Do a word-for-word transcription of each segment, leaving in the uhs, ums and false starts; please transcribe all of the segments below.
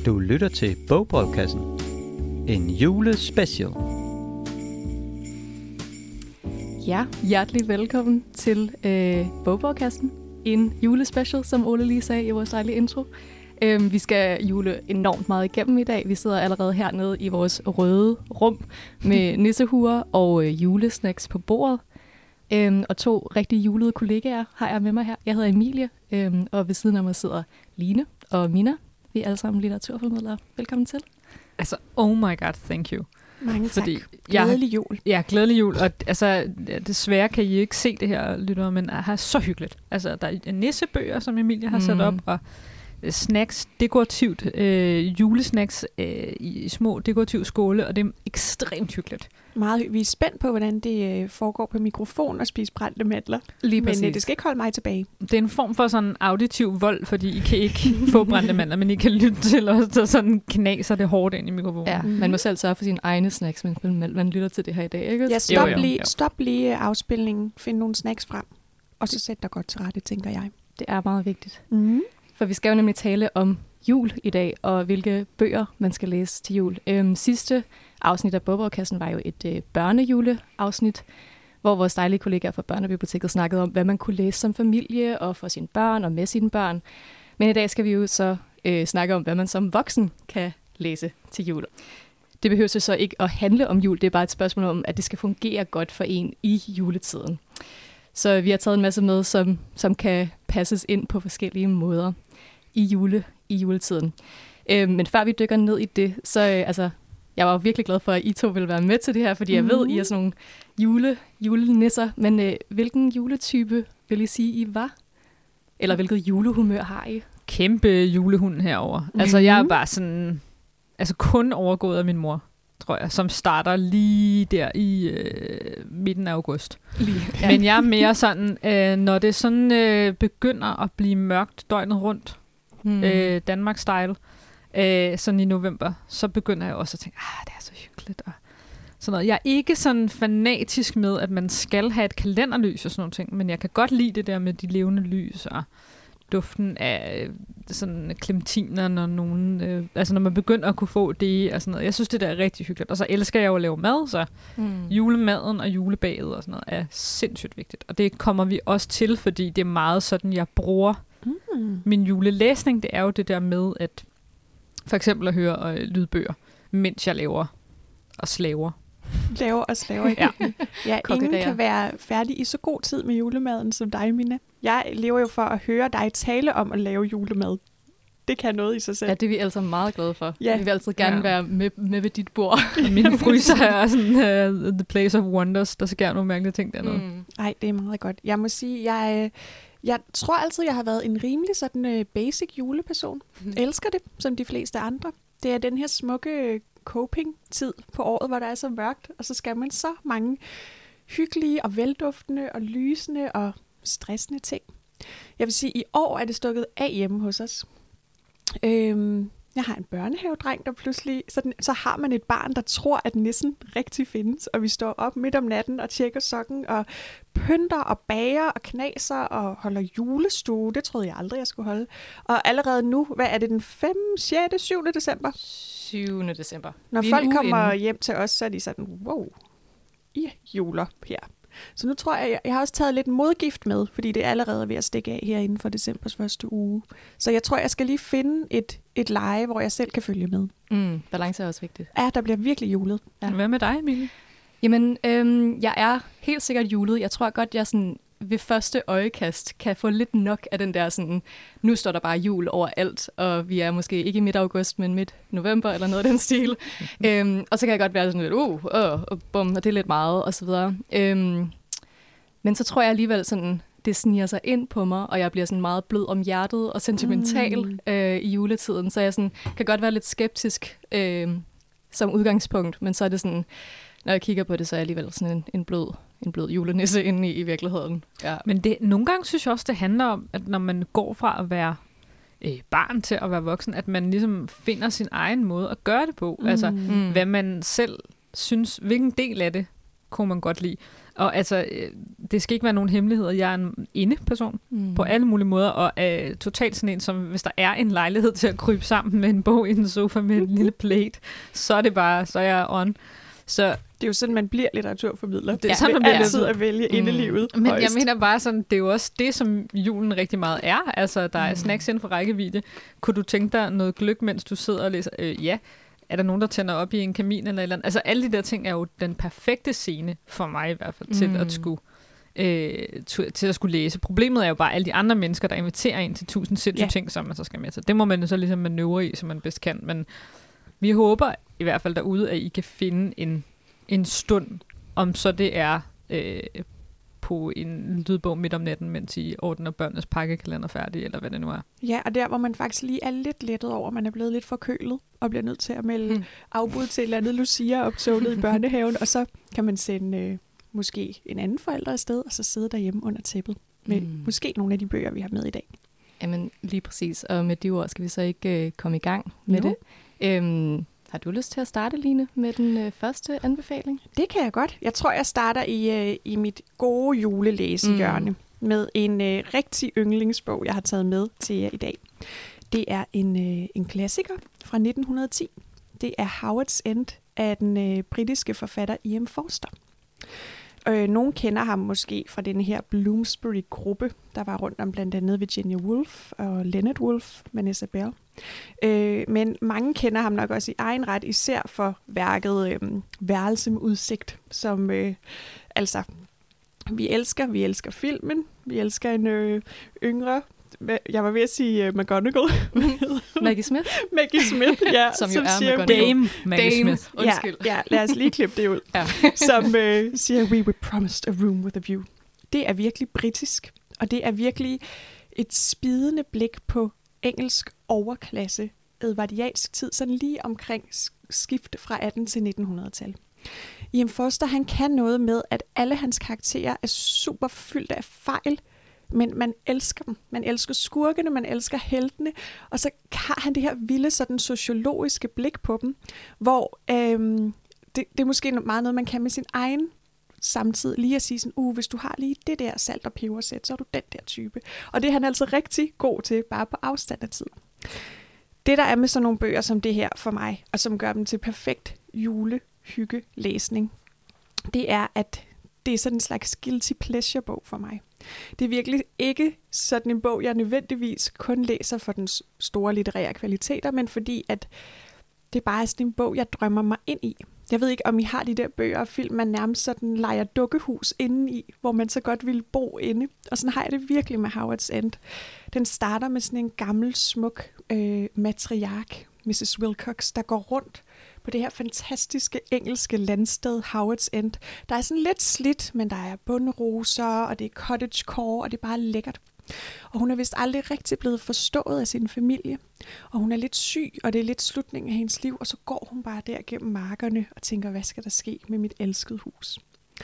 Du lytter til Bogbrevkassen, en julespecial. Ja, hjertelig velkommen til øh, Bogbrevkassen, en julespecial, som Ole lige sagde i vores dejlige intro. Øhm, vi skal jule enormt meget igennem i dag. Vi sidder allerede hernede i vores røde rum med nissehuer og øh, julesnacks på bordet. Øhm, og to rigtig julede kollegaer har jeg med mig her. Jeg hedder Emilie, øhm, og ved siden af mig sidder Line og Mina. Vi er alle sammen litteraturformidlere. Velkommen til. Altså, oh my god, thank you. Mange tak. Fordi glædelig jul. Ja, glædelig jul. Og altså, desværre kan I ikke se det her, lytter, men det er så hyggeligt. Altså, der er nissebøger, som Emilie har sat op, mm. og snacks, dekorativt, øh, julesnacks øh, i små dekorative skåle, og det er ekstremt hyggeligt. Meget, vi er spændt på, hvordan det øh, foregår på mikrofon og spise brændte mandler. Lige men øh, det skal ikke holde mig tilbage. Det er en form for sådan auditiv vold, fordi I kan ikke få brændte mandler, men I kan lytte til os, der sådan knaser det hårdt ind i mikrofonen. Ja, mm-hmm. man må selv sørge for sine egne snacks, men man, man lytter til det her i dag, ikke? Ja, stop, jo, jo, lige, jo. stop lige afspilningen, find nogle snacks frem, og så sæt dig godt til rette, tænker jeg. Det er meget vigtigt. Mm. For vi skal jo nemlig tale om jul i dag, og hvilke bøger man skal læse til jul. Øhm, sidste afsnit af Bogbrevkassen var jo et øh, børnejuleafsnit, hvor vores dejlige kollegaer fra Børnebiblioteket snakkede om, hvad man kunne læse som familie og for sine børn og med sine børn. Men i dag skal vi jo så øh, snakke om, hvad man som voksen kan læse til jul. Det behøver så ikke at handle om jul, det er bare et spørgsmål om, at det skal fungere godt for en i juletiden. Så vi har taget en masse med, som, som kan passes ind på forskellige måder i, jule, i juletiden. Øh, men før vi dykker ned i det, så øh, altså, jeg var virkelig glad for, at I to ville være med til det her, fordi jeg ved, I er sådan nogle jule, julenisser. Men øh, hvilken juletype vil I sige, I var? Eller hvilket julehumør har I? Kæmpe julehund herover. Mm-hmm. Altså, jeg er bare sådan, altså kun overgået af min mor, tror jeg, som starter lige der i øh, midten af august. Lige, ja. Men jeg er mere sådan, øh, når det sådan øh, begynder at blive mørkt døgnet rundt, mm. øh, Danmark-style, øh, sådan i november, så begynder jeg også at tænke, ah, det er så hyggeligt. Og sådan noget. Jeg er ikke sådan fanatisk med, at man skal have et kalenderlys og sådan nogle ting, men jeg kan godt lide det der med de levende lys og duften af sådan klementiner, når nogen, øh, altså når man begynder at kunne få det og sådan noget. Jeg synes, det der er rigtig hyggeligt. Og så elsker jeg jo at lave mad, så mm. julemaden og julebaget og sådan noget er sindssygt vigtigt. Og det kommer vi også til, fordi det er meget sådan, jeg bruger mm. min julelæsning. Det er jo det der med, at for eksempel at høre øh, lydbøger, mens jeg laver og slaver. Laver og slaver. Ja. Ja, ingen kan være færdig i så god tid med julemaden som dig, Mina. Jeg lever jo for at høre dig tale om at lave julemad. Det kan noget i sig selv. Ja, det er vi altså meget glade for. Ja. Vi vil altid gerne ja. være med, med ved dit bord. Min fryser er sådan uh, the place of wonders. Der sker nogle mærkelige ting dernede. Mm. Ej, det er meget godt. Jeg må sige, jeg, jeg tror altid, jeg har været en rimelig sådan uh, basic juleperson. Mm. Elsker det, som de fleste andre. Det er den her smukke coping-tid på året, hvor der er så mørkt, og så skal man så mange hyggelige og velduftende og lysende og stressende ting. Jeg vil sige, at i år er det stukket af hjemme hos os. Øhm, jeg har en børnehavedreng, der pludselig, så, så har man et barn, der tror, at nissen rigtig findes, og vi står op midt om natten og tjekker sokken og pynter og bager og knaser og holder julestue. Det troede jeg aldrig, jeg skulle holde. Og allerede nu, hvad er det, den femte, sjette, syvende december? syvende december. Når vi folk kommer inden. hjem til os, så er de sådan, wow, I juler her. Så nu tror jeg, jeg har også taget lidt modgift med, fordi det er allerede ved at stikke af her inden for decembers første uge. Så jeg tror, jeg skal lige finde et, et leje, hvor jeg selv kan følge med. Mm, balance er også vigtigt. Ja, der bliver virkelig julet. Ja. Hvad med dig, Emilie? Jamen, øhm, jeg er helt sikkert julet. Jeg tror godt, jeg sådan ved første øjekast kan få lidt nok af den der sådan, nu står der bare jul overalt, og vi er måske ikke i midt august, men midt november eller noget af den stil. øhm, og så kan jeg godt være sådan lidt, uh, uh, uh bum, og det er lidt meget, og så videre. Øhm, men så tror jeg alligevel sådan, det sniger sig ind på mig, og jeg bliver sådan meget blød om hjertet og sentimental mm. øh, i juletiden, så jeg sådan, kan godt være lidt skeptisk øh, som udgangspunkt, men så er det sådan, når jeg kigger på det, så er jeg alligevel sådan en, en blød en blød julenisse inde i, i virkeligheden. Ja. Men det, nogle gange synes jeg også, det handler om, at når man går fra at være øh, barn til at være voksen, at man ligesom finder sin egen måde at gøre det på. Mm. Altså, mm. hvad man selv synes, hvilken del af det kunne man godt lide. Og altså, det skal ikke være nogen hemmeligheder. Jeg er en inde-person mm. på alle mulige måder, og er totalt sådan en, som hvis der er en lejlighed til at krybe sammen med en bog i en sofa med en lille plate, så er det bare, så er jeg on. Så det er jo sådan, man bliver litteraturformidler. Det er ja, sådan, man bliver altid at vælge mm. indelivet. Men højst. Jeg mener bare sådan, det er jo også det, som julen rigtig meget er. Altså, der er mm. snacks inden for rækkevidde. Kunne du tænke dig noget gløgg, mens du sidder og læser? Øh, ja. Er der nogen, der tænder op i en kamin eller et eller andet? Altså, alle de der ting er jo den perfekte scene, for mig i hvert fald, til, mm. at, skulle, øh, t- til at skulle læse. Problemet er jo bare alle de andre mennesker, der inviterer en til tusind sindssyge ja. ting, som man så skal med til. Det må man så ligesom manøvre i, som man bedst kan. Men vi håber i hvert fald derude, at I kan finde en en stund, om så det er øh, på en lydbog midt om natten, mens I ordner børnenes pakkekalender færdig, eller hvad det nu er. Ja, og der, hvor man faktisk lige er lidt lettet over, man er blevet lidt forkølet, og bliver nødt til at melde hmm. afbud til et eller andet Lucia-optoget i børnehaven, og så kan man sende øh, måske en anden forælder afsted, og så sidde derhjemme under tæppet med hmm. måske nogle af de bøger, vi har med i dag. Jamen, lige præcis. Og med de ord skal vi så ikke øh, komme i gang med jo. det. Øhm, Har du lyst til at starte, Line, med den øh, første anbefaling? Det kan jeg godt. Jeg tror, jeg starter i, øh, i mit gode julelæsehjørne mm. med en øh, rigtig yndlingsbog, jeg har taget med til jer i dag. Det er en, øh, en klassiker fra nitten ti. Det er Howard's End af den øh, britiske forfatter E M Forster. Øh, nogen kender ham måske fra den her Bloomsbury-gruppe, der var rundt om blandt andet Virginia Woolf og Leonard Woolf, Vanessa Bell. Øh, men mange kender ham nok også i egen ret, især for værket øh, Værelse med udsigt, som øh, altså, vi elsker, vi elsker filmen, vi elsker en øh, yngre, jeg var ved at sige uh, McGonagall. Maggie Smith. Maggie Smith, ja. som, som jo er McGonagall. Dame Maggie Dame. Smith. Undskyld. Ja, ja, lad os lige klippe det ud. ja. Som øh, siger, we were promised a room with a view. Det er virkelig britisk, og det er virkelig et spidende blik på engelsk overklasse, edvardiansk tid, sådan lige omkring skifte fra atten til nitten hundrede-tal. E M Forster, han kan noget med, at alle hans karakterer er super fyldt af fejl, men man elsker dem. Man elsker skurkene, man elsker heltene, og så har han det her vilde sådan sociologiske blik på dem, hvor øhm, det, det er måske meget noget, man kan med sin egen samtid, lige at sige sådan, uh, hvis du har lige det der salt og pebersæt, så er du den der type. Og det er han altså rigtig god til, bare på afstand af tid. Det, der er med sådan nogle bøger som det her for mig, og som gør dem til perfekt julehyggelæsning, det er, at det er sådan en slags guilty pleasure-bog for mig. Det er virkelig ikke sådan en bog, jeg nødvendigvis kun læser for den store litterære kvaliteter, men fordi at det bare er sådan en bog, jeg drømmer mig ind i. Jeg ved ikke, om I har de der bøger og film, man nærmest sådan leger dukkehus inde i, hvor man så godt ville bo inde. Og sådan har jeg det virkelig med Howard's End. Den starter med sådan en gammel, smuk øh, matriark, missus Wilcox, der går rundt på det her fantastiske engelske landsted, Howard's End. Der er sådan lidt slidt, men der er bundroser, og det er cottagecore, og det er bare lækkert. Og hun er vist aldrig rigtig blevet forstået af sin familie. Og hun er lidt syg, og det er lidt slutningen af hendes liv, og så går hun bare der gennem markerne og tænker, hvad skal der ske med mit elskede hus?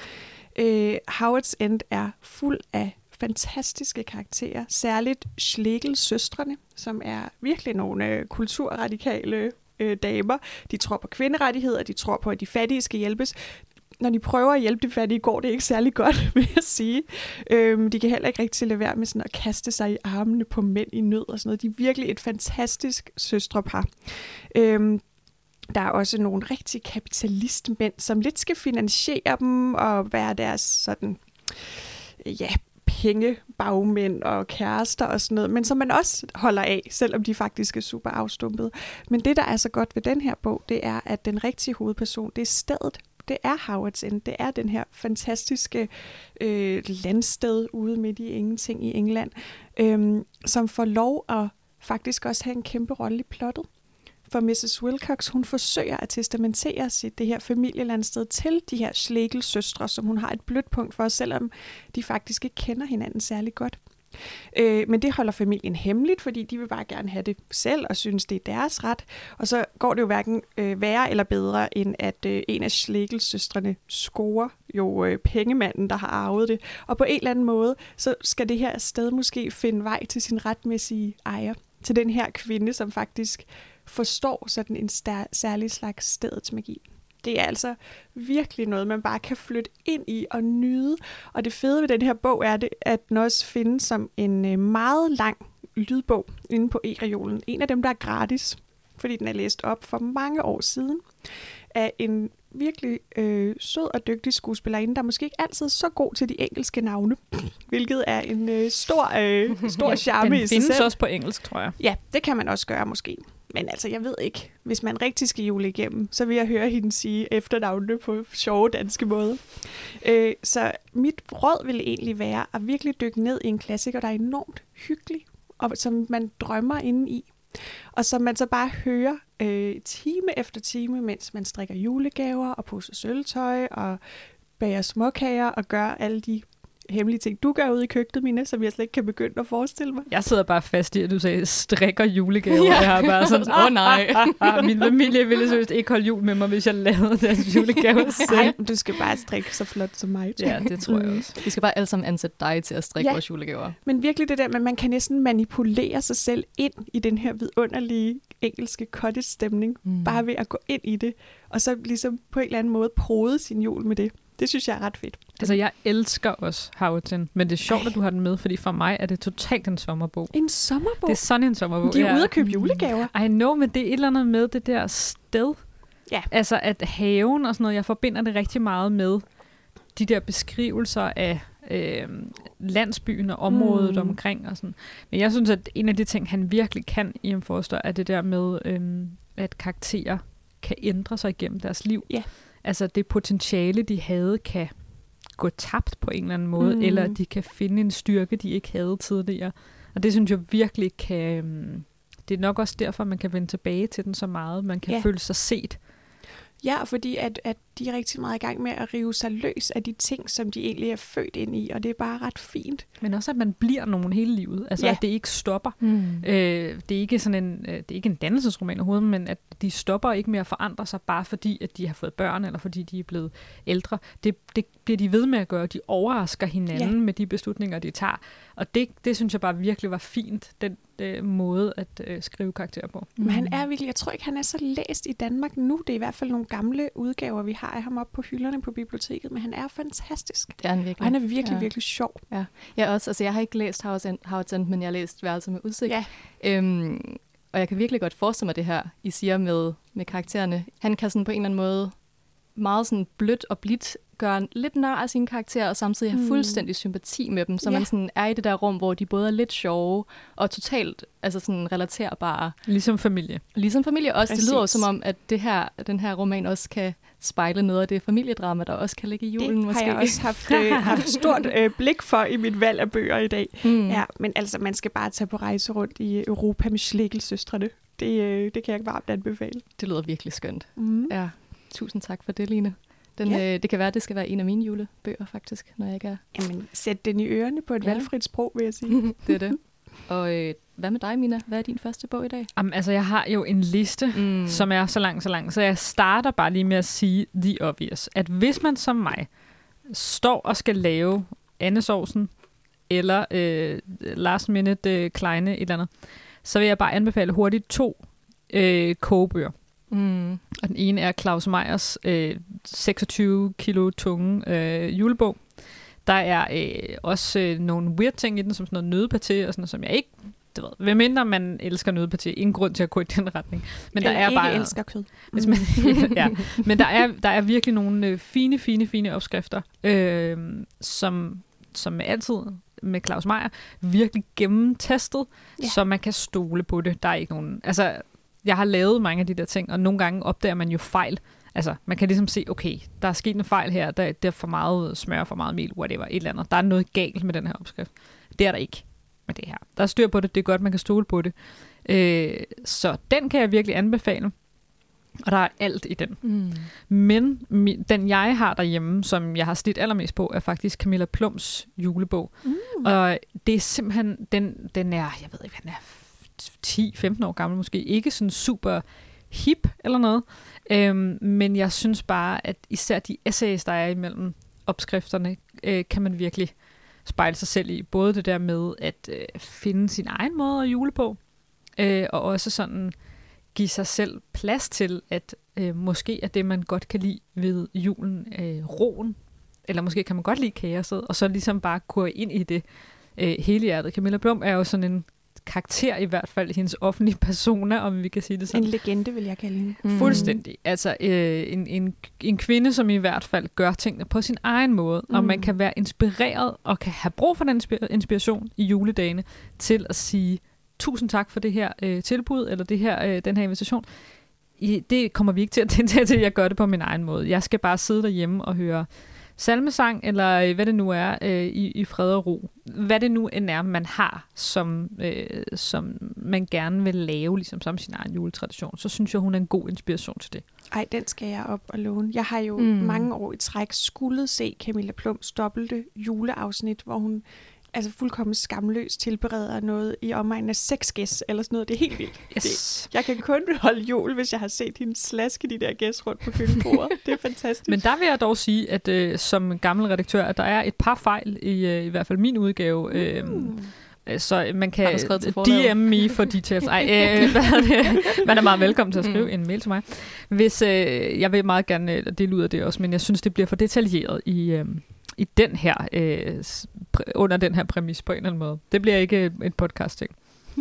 Øh, Howard's End er fuld af fantastiske karakterer, særligt Schlegels søstrene, som er virkelig nogle øh, kulturradikale øh, damer. De tror på kvinderettigheder, de tror på, at de fattige skal hjælpes. Når de prøver at hjælpe de fattige, går det ikke særlig godt, vil jeg sige. Øhm, de kan heller ikke rigtig lade være med sådan at kaste sig i armene på mænd i nød og sådan noget. De er virkelig et fantastisk søstrepar. Øhm, der er også nogle rigtig kapitalistmænd, som lidt skal finansiere dem og være deres sådan, ja, pengebagmænd og kærester og sådan noget, men som man også holder af, selvom de faktisk er super afstumpede. Men det, der er så godt ved den her bog, det er, at den rigtige hovedperson, det er stedet. Det er Howard's End. Det er den her fantastiske øh, landsted ude midt i ingenting i England, øh, som får lov at faktisk også have en kæmpe rolle i plottet. For missus Wilcox, hun forsøger at testamentere sit det her familielandsted til de her Schlegels søstre, som hun har et blødt punkt for, selvom de faktisk ikke kender hinanden særlig godt. Øh, men det holder familien hemmeligt, fordi de vil bare gerne have det selv og synes, det er deres ret. Og så går det jo hverken øh, værre eller bedre, end at øh, en af Schlegels søstrene scorer jo øh, pengemanden, der har arvet det. Og på en eller anden måde, så skal det her sted måske finde vej til sin retmæssige ejer. Til den her kvinde, som faktisk forstår sådan en stær- særlig slags stedets magi. Det er altså virkelig noget, man bare kan flytte ind i og nyde. Og det fede ved den her bog er, det, at den også findes som en meget lang lydbog inde på e-reolen. En af dem, der er gratis, fordi den er læst op for mange år siden, af en virkelig øh, sød og dygtig skuespillerinde, der måske ikke altid er så god til de engelske navne, hvilket er en øh, stor, øh, stor charme ja, i sig selv. Den findes også på engelsk, tror jeg. Ja, det kan man også gøre måske. Men altså, jeg ved ikke. Hvis man rigtig skal jule igennem, så vil jeg høre hende sige efternavnene på sjove danske måder. Øh, så mit råd ville egentlig være at virkelig dykke ned i en klassiker, der er enormt hyggelig, og som man drømmer inde i. Og som man så bare hører øh, time efter time, mens man strikker julegaver og poser sølvtøj og bager småkager og gør alle de hemmelige ting, du gør ude i køkkenet, Mina, som jeg slet ikke kan begynde at forestille mig. Jeg sidder bare fast i, at du sagde, strikker julegaver. Ja. Jeg har bare sådan, åh oh, nej, min familie ville seriøst ikke holde jul med mig, hvis jeg lavede deres julegaver selv. Nej, du skal bare strikke så flot som mig. Ja, det tror jeg også. Vi skal bare alle sammen ansætte dig til at strikke ja. vores julegaver. Men virkelig det der, at man kan næsten manipulere sig selv ind i den her vidunderlige engelske cottage-stemning, mm. bare ved at gå ind i det, og så ligesom på en eller anden måde prode sin jul med det. Det synes jeg er ret fedt. Altså, jeg elsker også Houghton, men det er sjovt, Ej. at du har den med, fordi for mig er det totalt en sommerbog. En sommerbog? Det er sådan en sommerbog. De er ja. ude at købe julegaver. I know, men det er et eller andet med det der sted. Ja. Altså, at haven og sådan noget, jeg forbinder det rigtig meget med de der beskrivelser af øh, landsbyen og området mm. omkring og sådan. Men jeg synes, at en af de ting, han virkelig kan i en forstår, er det der med, øh, at karakterer kan ændre sig igennem deres liv. Ja. Altså det potentiale, de havde, kan gå tabt på en eller anden måde, mm. eller de kan finde en styrke, de ikke havde tidligere. Og det synes jeg virkelig kan... Det er nok også derfor, man kan vende tilbage til den så meget. Man kan ja. føle sig set. Ja, fordi at, at de er rigtig meget i gang med at rive sig løs af de ting, som de egentlig er født ind i, og det er bare ret fint. Men også, at man bliver nogen hele livet. Altså, ja. at det ikke stopper. Mm. Øh, det, er ikke sådan en, øh, det er ikke en dannelsesroman overhovedet, men at de stopper ikke med at forandre sig, bare fordi, at de har fået børn, eller fordi de er blevet ældre. Det, det bliver de ved med at gøre. De overrasker hinanden ja. med de beslutninger, de tager. Og det, det synes jeg bare virkelig var fint, den øh, måde at øh, skrive karakterer på. Men han er virkelig, jeg tror ikke, han er så læst i Danmark nu. Det er i hvert fald nogle gamle udgaver, vi har af ham op på hylderne på biblioteket, men han er fantastisk. Det er han virkelig. Og han er virkelig, ja. virkelig sjov. Ja. Jeg, også, altså, jeg har ikke læst Howard's End, men jeg har læst Værelser med udsigt. Ja. Øhm, og jeg kan virkelig godt forestille mig det her, I siger med, med karaktererne. Han kan sådan på en eller anden måde meget sådan blødt og blidt gøre lidt nær af sine karakterer, og samtidig have fuldstændig sympati med dem, så ja. man sådan er i det der rum, hvor de både er lidt sjove og totalt altså sådan relaterbare. Ligesom familie. Ligesom familie også. Præcis. Det lyder som om, at det her, den her roman også kan spejle noget af det familiedrama, der også kan ligge i julen. Det måske. har jeg også haft, øh, haft stort øh, blik for i mit valg af bøger i dag. Mm. Ja, men altså, man skal bare tage på rejse rundt i Europa med Schlegel-søstrene. Det, øh, det kan jeg varmt anbefale. Det lyder virkelig skønt. Mm. Ja, tusind tak for det, Line. Den, ja. øh, det kan være, at det skal være en af mine julebøger, faktisk, når jeg ikke er... Jamen, sæt den i ørerne på et ja. valgfrit sprog, vil jeg sige. Det er det. Og øh, hvad med dig, Mina? Hvad er din første bog i dag? Jamen, altså, jeg har jo en liste, mm. som er så lang, så lang. Så jeg starter bare lige med at sige the obvious. At hvis man som mig står og skal lave andesovsen, eller øh, last minute øh, kleine et eller andet, så vil jeg bare anbefale hurtigt to øh, kogebøger. Mm. Og den ene er Claus Meyers øh, seksogtyve kilo tunge øh, julebog. Der er øh, også øh, nogle weird ting i den, som sådan noget nøddepaté, og sådan noget, som jeg ikke, det ved, hvem mindre man elsker nøddepaté, ingen grund til at gå i den retning. Men Eller der er ikke bare, elsker kød. Hvis man, ja, men der er, der er virkelig nogle øh, fine, fine, fine opskrifter, øh, som, som altid med Claus Meyer virkelig gennemtestet, ja. så man kan stole på det. Der er ikke nogen, altså jeg har lavet mange af de der ting, og nogle gange opdager man jo fejl. Altså, man kan ligesom se, okay, der er sket en fejl her, der, der er for meget smør, for meget mel, whatever, et eller andet. Der er noget galt med den her opskrift. Det er der ikke med det her. Der er styr på det, det er godt, man kan stole på det. Øh, så den kan jeg virkelig anbefale. Og der er alt i den. Mm. Men mi, den, jeg har derhjemme, som jeg har slidt allermest på, er faktisk Camilla Plums julebog. Mm. Og det er simpelthen, den, den er, jeg ved ikke, hvad den er, ti femten år gammel måske. Ikke sådan super hip eller noget. Øhm, men jeg synes bare, at især de essays, der er imellem opskrifterne, øh, kan man virkelig spejle sig selv i. Både det der med at øh, finde sin egen måde at jule på, øh, og også sådan give sig selv plads til, at øh, måske er det, man godt kan lide ved julen, øh, roen, eller måske kan man godt lide kaoset, og så ligesom bare gå ind i det øh, hele hjertet. Camilla Blum er jo sådan en karakter, i hvert fald hendes offentlige persona, om vi kan sige det sådan. En legende, vil jeg kalde hende. Mm. Fuldstændig. Altså øh, en, en, en kvinde, som i hvert fald gør tingene på sin egen måde, mm. og man kan være inspireret, og kan have brug for den inspiration i juledagene, til at sige, tusind tak for det her øh, tilbud, eller det her, øh, den her invitation. I, det kommer vi ikke til at tænke til, at jeg gør det på min egen måde. Jeg skal bare sidde derhjemme og høre salmesang, eller hvad det nu er, øh, i, i fred og ro. Hvad det nu end er, man har, som, øh, som man gerne vil lave, ligesom som sin egen juletradition, så synes jeg, hun er en god inspiration til det. Ej, den skal jeg op og låne. Jeg har jo mm. mange år i træk skulle se Camilla Plums dobbelte juleafsnit, hvor hun altså fuldkommen skamløst tilbereder noget i omegnen af seks gæs, eller sådan noget. Det er helt vildt. Yes. Det, jeg kan kun holde jul, hvis jeg har set hende slaske de der gæs rundt på køkkenbordet. Det er fantastisk. Men der vil jeg dog sige, at øh, som gammel redaktør, at der er et par fejl i, øh, i hvert fald min udgave. Øh, mm. Så man kan D M me for details. Ej, øh, hvad er det? Man er meget velkommen til at skrive mm. en mail til mig. Hvis, øh, jeg vil meget gerne dele ud af det også, men jeg synes, det bliver for detaljeret i... Øh, i den her, øh, under den her præmis på en eller anden måde. Det bliver ikke et podcast-ting.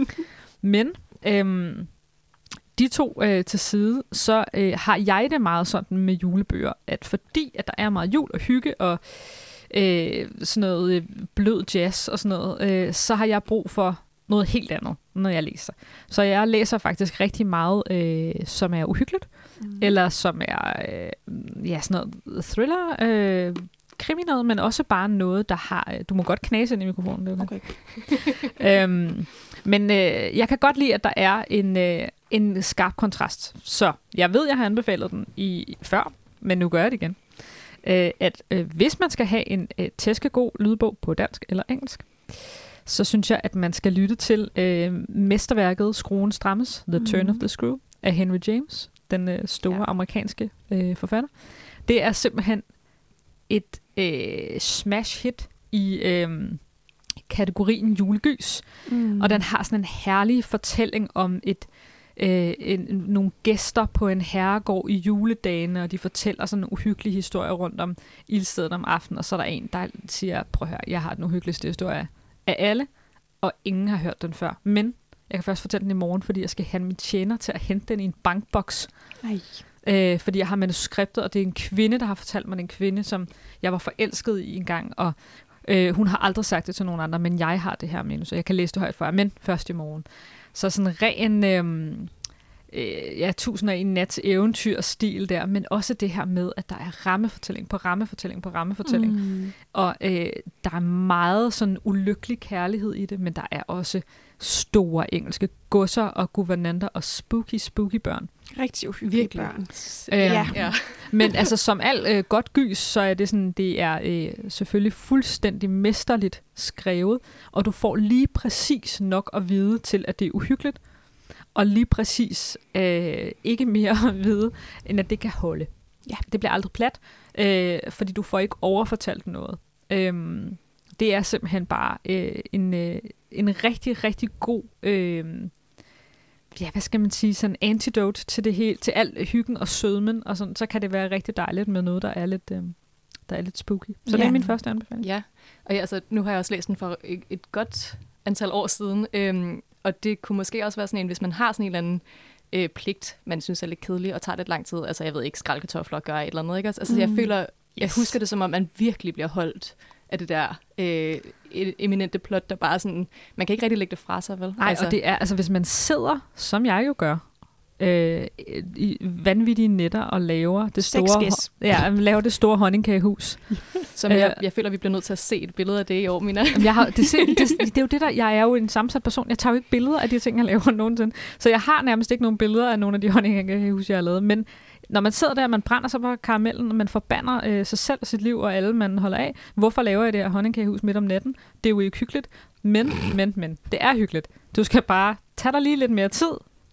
Men øhm, de to øh, til side, så øh, har jeg det meget sådan med julebøger, at fordi at der er meget jul og hygge og øh, sådan noget øh, blød jazz og sådan noget, øh, så har jeg brug for noget helt andet, når jeg læser. Så jeg læser faktisk rigtig meget, øh, som er uhyggeligt, mm. eller som er øh, ja, sådan noget thriller, øh, krimi noget, men også bare noget, der har... Du må godt knase ind i mikrofonen. Det okay. okay. øhm, men øh, jeg kan godt lide, at der er en, øh, en skarp kontrast. Så jeg ved, jeg har anbefalet den i før, men nu gør jeg det igen. Øh, at øh, hvis man skal have en øh, tæskegod lydbog på dansk eller engelsk, så synes jeg, at man skal lytte til øh, mesterværket Skruen Strammes, The Turn mm-hmm. of the Screw, af Henry James, den øh, store ja. amerikanske øh, forfatter. Det er simpelthen et øh, smash hit i øh, kategorien julegys. Mm. Og den har sådan en herlig fortælling om et øh, en, nogle gæster på en herregård i juledagene, og de fortæller sådan en uhyggelig historie rundt om ildstedet om aftenen, og så er der en, der siger, prøv at høre, jeg har den uhyggeligste historie af alle, og ingen har hørt den før. Men jeg kan først fortælle den i morgen, fordi jeg skal have min tjener til at hente den i en bankboks. Nej. Øh, fordi jeg har manuskriptet, og det er en kvinde, der har fortalt mig, det er en kvinde, som jeg var forelsket i en gang, og øh, hun har aldrig sagt det til nogen andre, men jeg har det her manus, så jeg kan læse det højt for jer, men først i morgen. Så sådan ren, øh, øh, ja, tusinder i nats eventyr-stil der, men også det her med, at der er rammefortælling på rammefortælling på rammefortælling, mm. og øh, der er meget sådan ulykkelig kærlighed i det, men der er også store engelske godser og guvernanter og spooky, spooky børn. Rigtig uhyggelige børn. Øh, ja. ja. Men altså som alt øh, godt gys, så er det sådan, det er øh, selvfølgelig fuldstændig mesterligt skrevet, og du får lige præcis nok at vide til, at det er uhyggeligt, og lige præcis øh, ikke mere at vide, end at det kan holde. Ja. Det bliver aldrig plat, øh, fordi du får ikke overfortalt noget. Øh, det er simpelthen bare øh, en, øh, en rigtig, rigtig god... Øh, ja, hvad skal man sige, sådan antidote til det hele, til al hyggen og sødmen, og sådan, så kan det være rigtig dejligt med noget, der er lidt, øh, der er lidt spooky. Så ja. Det er min første anbefaling. Ja, og ja, altså, nu har jeg også læst den for et, et godt antal år siden, øhm, og det kunne måske også være sådan en, hvis man har sådan en eller anden øh, pligt, man synes er lidt kedelig og tager lidt lang tid, altså jeg ved ikke, skraldkartofler gør et eller andet, ikke? Altså mm. jeg føler, jeg yes. husker det som om, man virkelig bliver holdt af det der øh, eminente plot, der bare sådan, man kan ikke rigtig lægge det fra sig, vel? Nej, altså. Og det er, altså hvis man sidder, som jeg jo gør, øh, i vanvittige nætter og laver det store, ja, laver det store honningkagehus. Som jeg, jeg føler, vi bliver nødt til at se et billede af det i år, Mina. Jeg har, det, det, det er jo det der, jeg er jo en sammensat person, jeg tager jo ikke billeder af de ting, jeg laver nogensinde. Så jeg har nærmest ikke nogen billeder af nogle af de honningkagehus, jeg har lavet, men når man sidder der, man brænder sig på karamellen, og man forbander øh, sig selv og sit liv og alle, man holder af. Hvorfor laver jeg det her honningkagehus midt om natten? Det er jo ikke hyggeligt, men, men, men, det er hyggeligt. Du skal bare tage dig lige lidt mere tid,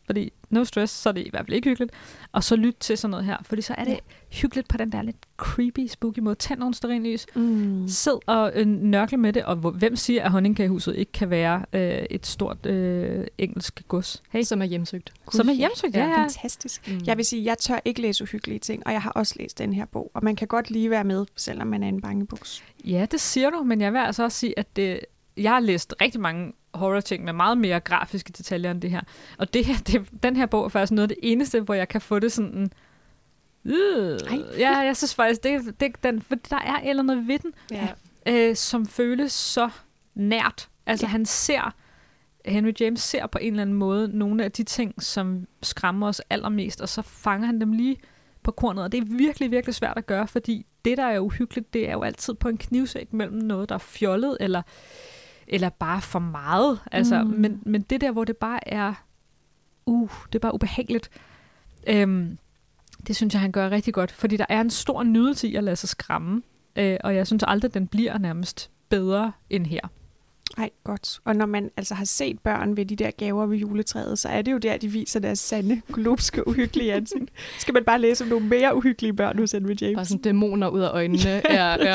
fordi no stress, så er det i hvert fald ikke hyggeligt. Og så lyt til sådan noget her, fordi så er det hyggeligt på den der lidt creepy, spooky måde. Tænd nogle stearinlys, mm. sid og øh, nørkle med det, og hvor, hvem siger, at Honningkagehuset ikke kan være øh, et stort øh, engelsk gods? Hey. Som er hjemsøgt. Som er hjemsøgt, ja. ja. Fantastisk. Mm. Jeg vil sige, jeg tør ikke læse uhyggelige ting, og jeg har også læst den her bog, og man kan godt lige være med, selvom man er en bangebuks. Ja, det siger du, men jeg vil altså også sige, at det, jeg har læst rigtig mange horror-ting med meget mere grafiske detaljer end det her. Og det her, det, den her bog er faktisk noget af det eneste, hvor jeg kan få det sådan... Øh, ja, jeg synes faktisk, det, det, den, for der er et eller andet ved den, ja. øh, som føles så nært. Altså ja. han ser... Henry James ser på en eller anden måde nogle af de ting, som skræmmer os allermest, og så fanger han dem lige på kornet. Og det er virkelig, virkelig svært at gøre, fordi det, der er uhyggeligt, det er jo altid på en knivsæg mellem noget, der er fjollet, eller, eller bare for meget. Altså, mm. men, men det der, hvor det bare er, uh, det er bare ubehageligt, øhm, det synes jeg, han gør rigtig godt, fordi der er en stor nydelse i at lade sig skræmme, øh, og jeg synes aldrig, den bliver nærmest bedre end her. Ej, godt. Og når man altså har set børn ved de der gaver ved juletræet, så er det jo der, de viser deres sande, glupske, uhyggelige ansigt. Skal man bare læse om nogle mere uhyggelige børn hos Henry James? Bare sådan dæmoner ud af øjnene. ja, ja.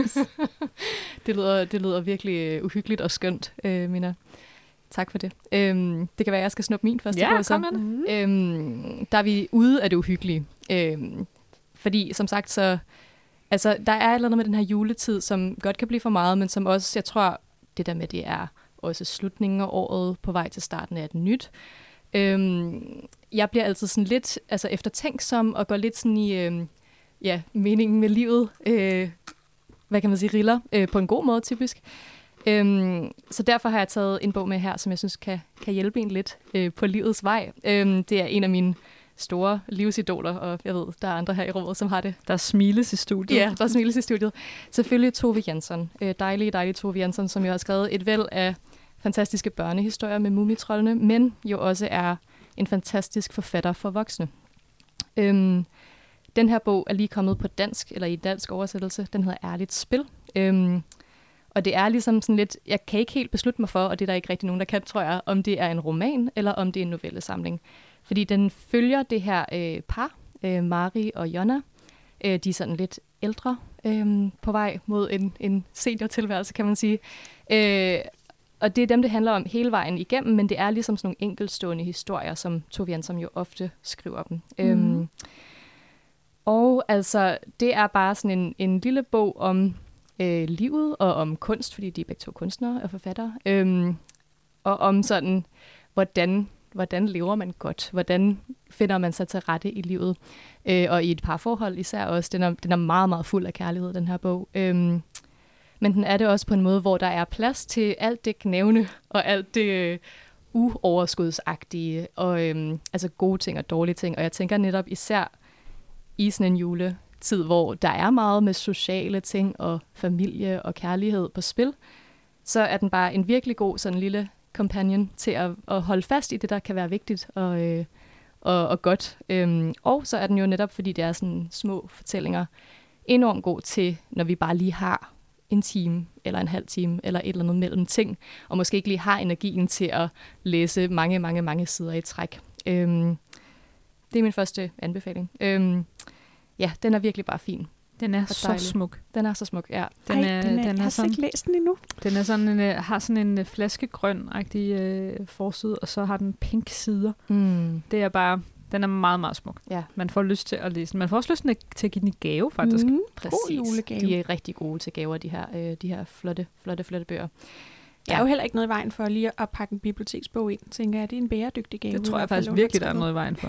det, lyder, det lyder virkelig uhyggeligt og skønt, øh, Mina. Tak for det. Øhm, det kan være, at jeg skal snuppe min første ja, bog. Så. Mm-hmm. Øhm, der er vi ude af det uhyggelige. Øhm, fordi, som sagt, så... Altså, der er et eller andet med den her juletid, som godt kan blive for meget, men som også, jeg tror... Det der med, det er også slutningen af året på vej til starten af et nyt. Øhm, jeg bliver altid sådan lidt altså eftertænksom og går lidt sådan i øhm, ja, meningen med livet. Øh, hvad kan man sige, riller øh, på en god måde typisk. Øhm, så derfor har jeg taget en bog med her, som jeg synes kan, kan hjælpe en lidt øh, på livets vej. Øhm, det er en af mine store livsidoler, og jeg ved, der er andre her i rummet, som har det. Der smiles i studiet. Ja, der smiles i studiet. Selvfølgelig Tove Jansson. Øh, dejlige, dejlige Tove Jansson, som jo har skrevet et væld af fantastiske børnehistorier med Mumitroldene, men jo også er en fantastisk forfatter for voksne. Øhm, den her bog er lige kommet på dansk, eller i dansk oversættelse. Den hedder Ærligt Spil. Øhm, og det er ligesom sådan lidt, jeg kan ikke helt beslutte mig for, og det er der ikke rigtig nogen, der kan, tror jeg, om det er en roman, eller om det er en novellesamling. Fordi den følger det her øh, par, øh, Mari og Jonna. Øh, de er sådan lidt ældre øh, på vej mod en, en seniortilværelse, kan man sige. Øh, og det er dem, det handler om hele vejen igennem, men det er ligesom sådan nogle enkeltstående historier, som Tove Jansson jo ofte skriver dem. Mm. Øhm, og altså, det er bare sådan en, en lille bog om øh, livet og om kunst, fordi de er begge to kunstnere og forfattere. Øhm, og om sådan, hvordan... Hvordan lever man godt? Hvordan finder man sig til rette i livet? Øh, og i et parforhold især også. Den er, den er meget, meget fuld af kærlighed, den her bog. Øhm, men den er det også på en måde, hvor der er plads til alt det knævne og alt det øh, uoverskudsagtige. Og øhm, altså gode ting og dårlige ting. Og jeg tænker netop især i sådan en juletid, hvor der er meget med sociale ting og familie og kærlighed på spil, så er den bare en virkelig god sådan lille companion til at, at holde fast i det, der kan være vigtigt og, øh, og, og godt. Øhm, og så er den jo netop, fordi det er sådan små fortællinger, enormt god til, når vi bare lige har en time, eller en halv time, eller et eller andet mellem ting, og måske ikke lige har energien til at læse mange, mange, mange sider i træk. Øhm, det er min første anbefaling. Øhm, ja, den er virkelig bare fin. Den er så dejlig. smuk. Den er så smuk, ja. Den er, Ej, den er, den jeg har sådan, ikke læst den endnu. Den er sådan en, har sådan en flaskegrøn-agtig øh, forside, og så har den pink sider. Mm. Det er bare, den er meget, meget smuk. Ja. Man får lyst til at læse den. Man får også lyst til at give den i gave, faktisk. Mm. Præcis. God julegave. De er rigtig gode til gaver, de her, øh, de her flotte, flotte, flotte bøger. Der er jo heller ikke noget i vejen for lige at pakke en biblioteksbog ind. Tænker jeg, det er en bæredygtig gave. Det tror jeg faktisk virkelig, der er noget i vejen for.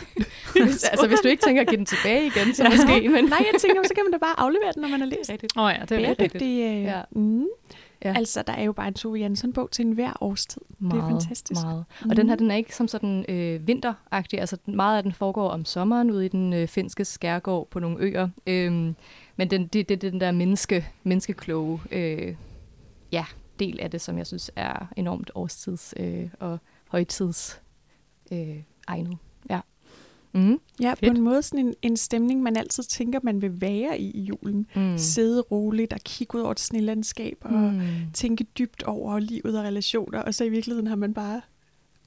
hvis, altså, hvis du ikke tænker at give den tilbage igen, så ja. måske. Men nej, jeg tænker, så kan man da bare aflevere den, når man har læst. Åh oh ja, det er bæredygtig. Øh, ja. Mm. Ja. Altså, der er jo bare en Tove Jansson-bog til enhver årstid. Meget, det er fantastisk. Meget. Og mm. den her, den er ikke som sådan øh, vinteragtig. Altså, meget af den foregår om sommeren ude i den øh, finske skærgård på nogle øer. Øhm, men den, det, det, den der menneske, menneskekloge, øh, ja, del af det, som jeg synes er enormt årstids- øh, og højtids øh, egnet. Ja, mm. ja på en måde sådan en, en stemning, man altid tænker, man vil være i i julen. Mm. Sidde roligt og kigge ud over det snelandskab og mm. tænke dybt over livet og relationer, og så i virkeligheden har man bare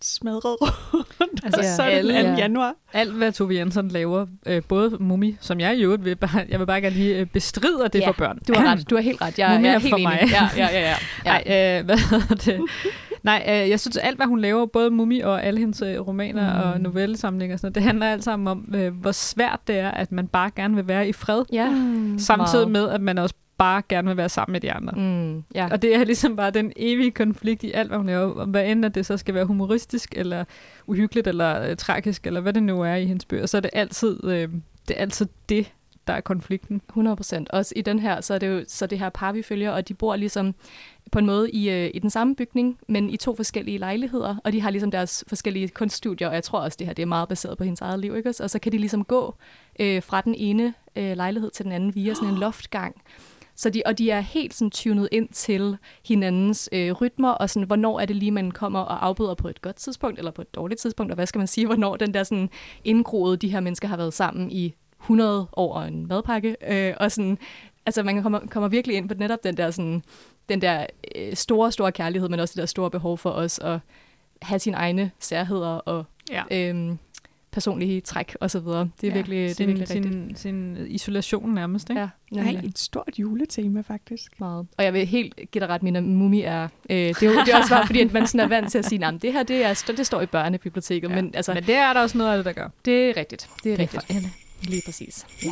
smadret rundt, Altså, og så er det alle- den anden ja. januar. Alt, hvad Tove Jansson laver, øh, både Mummi, som jeg i øvrigt vil bare, jeg vil bare gerne lige øh, bestride, at det er Ja, for børn. Du har ret. Du har helt ret. Jeg, Mummi jeg er er helt for enig. mig. Ja, ja, ja, ja. ja. Nej, øh, hvad hedder det? Nej, øh, jeg synes, alt, hvad hun laver, både Mummi og alle hendes øh, romaner Mm. og novellesamlinger og sådan noget, det handler alt sammen om, øh, hvor svært det er, at man bare gerne vil være i fred, Ja. Mm. samtidig meget. med, at man også bare gerne vil være sammen med de andre. Mm, ja. Og det er ligesom bare den evige konflikt i alt, hvad hun laver. Om hvad end at det så skal være humoristisk, eller uhyggeligt, eller øh, tragisk, eller hvad det nu er i hendes bøger, så er det altid, øh, det er altid det, der er konflikten. hundrede procent. Også i den her, så er det jo så det her par, vi følger, og de bor ligesom på en måde i, øh, i den samme bygning, men i to forskellige lejligheder, og de har ligesom deres forskellige kunststudier, og jeg tror også, det her det er meget baseret på hendes eget liv, ikke? Og så kan de ligesom gå øh, fra den ene øh, lejlighed til den anden via sådan en loftgang. Så de, og de er helt sådan tunet ind til hinandens øh, rytmer, og sådan, hvornår er det lige, man kommer og afbryder på et godt tidspunkt, eller på et dårligt tidspunkt, og hvad skal man sige, hvornår den der sådan indgroede, de her mennesker har været sammen i hundrede år og en madpakke, øh, og sådan, altså man kommer, kommer virkelig ind på netop den der, sådan, den der øh, store, store kærlighed, men også det der store behov for os at have sine egne særheder og Ja. øhm, personlige træk og så videre. Det er Ja, virkelig, det er sin, virkelig rigtigt. sin, sin isolation nærmest, ikke? Ja, Nej, nemlig. et stort juletema, faktisk. Meget. Og jeg vil helt give dig ret, Mina, Mummi er... Øh, det, er jo, det er også bare fordi, at man sådan er vant til at sige, at det her det, er, det står i børnebiblioteket. Ja. Men, altså, Men det er der også noget af det, der gør. det er rigtigt. Det er, Det er rigtigt. for alle. Lige præcis. Ja.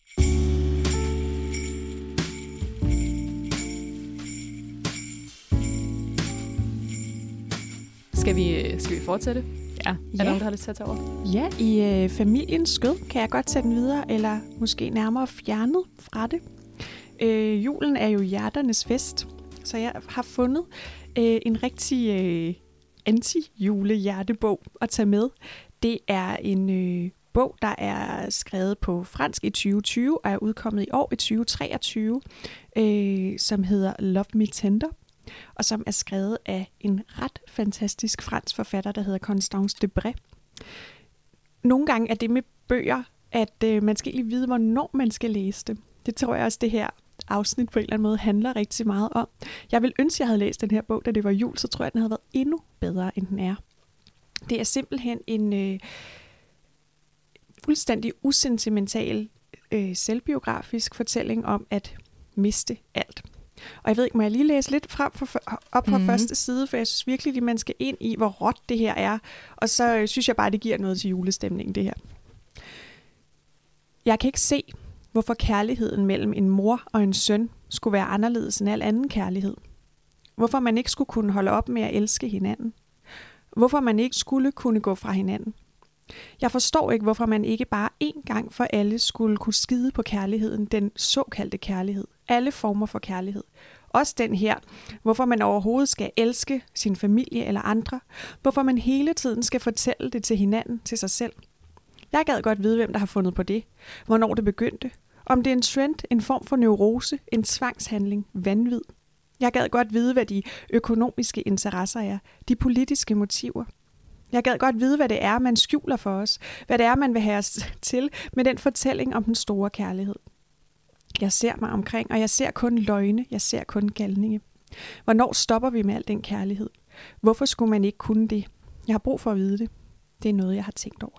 Skal vi, skal vi fortsætte? Ja. Er der nogen, der har lyst til at tage over? Ja, i øh, familiens skød kan jeg godt tage den videre, eller måske nærmere fjernet fra det. Øh, julen er jo hjerternes fest, så jeg har fundet øh, en rigtig øh, anti-jule-hjertebog at tage med. Det er en øh, bog, der er skrevet på fransk i tyve tyve og er udkommet i år i tyve treogtyve, øh, som hedder Love Me Tender, og som er skrevet af en ret fantastisk fransk forfatter, der hedder Constance Debré. Nogle gange er det med bøger, at øh, man skal lige vide, hvornår man skal læse det. Det tror jeg også, det her afsnit på en eller anden måde handler rigtig meget om. Jeg vil ønske, jeg havde læst den her bog, da det var jul, så tror jeg, den havde været endnu bedre, end den er. Det er simpelthen en øh, fuldstændig usentimental, øh, selvbiografisk fortælling om at miste alt. Og jeg ved ikke, må jeg lige læse lidt frem for, op fra mm-hmm. første side, for jeg synes virkelig, at man skal ind i, hvor råt det her er. Og så øh, synes jeg bare, det giver noget til julestemningen, det her. Jeg kan ikke se, hvorfor kærligheden mellem en mor og en søn skulle være anderledes end al anden kærlighed. Hvorfor man ikke skulle kunne holde op med at elske hinanden. Hvorfor man ikke skulle kunne gå fra hinanden. Jeg forstår ikke, hvorfor man ikke bare én gang for alle skulle kunne skide på kærligheden, den såkaldte kærlighed. Alle former for kærlighed. Også den her, hvorfor man overhovedet skal elske sin familie eller andre. Hvorfor man hele tiden skal fortælle det til hinanden, til sig selv. Jeg gad godt vide, hvem der har fundet på det. Hvornår det begyndte. Om det er en trend, en form for neurose, en tvangshandling, vanvid. Jeg gad godt vide, hvad de økonomiske interesser er. De politiske motiver. Jeg gad godt vide, hvad det er, man skjuler for os. Hvad det er, man vil have os til med den fortælling om den store kærlighed. Jeg ser mig omkring, og jeg ser kun løgne. Jeg ser kun galninge. Hvornår stopper vi med al den kærlighed? Hvorfor skulle man ikke kunne det? Jeg har brug for at vide det. Det er noget, jeg har tænkt over.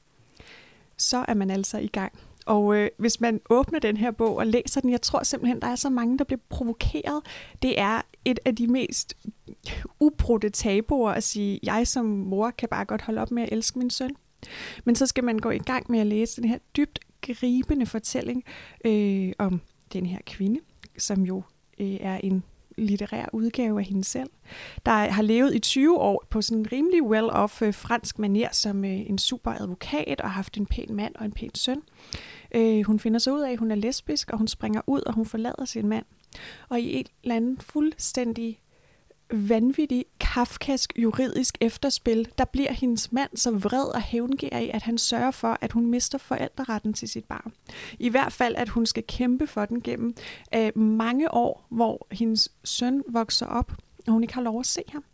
Så er man altså i gang. Og øh, hvis man åbner den her bog og læser den, jeg tror simpelthen, der er så mange, der bliver provokeret. Det er et af de mest ubrudte tabuer at sige, jeg som mor kan bare godt holde op med at elske min søn. Men så skal man gå i gang med at læse den her dybt gribende fortælling øh, om den her kvinde, som jo øh, er en litterær udgave af hende selv, der har levet i tyve år på sådan en rimelig well-off øh, fransk manér som øh, en super advokat og har haft en pæn mand og en pæn søn. Øh, hun finder sig ud af, at hun er lesbisk, og hun springer ud, og hun forlader sin mand. Og i et eller andet fuldstændig vanvittig, kafkask juridisk efterspil, der bliver hendes mand så vred og hævngerig, at han sørger for, at hun mister forældreretten til sit barn. I hvert fald, at hun skal kæmpe for den gennem øh, mange år, hvor hendes søn vokser op, og hun ikke har lov at se ham.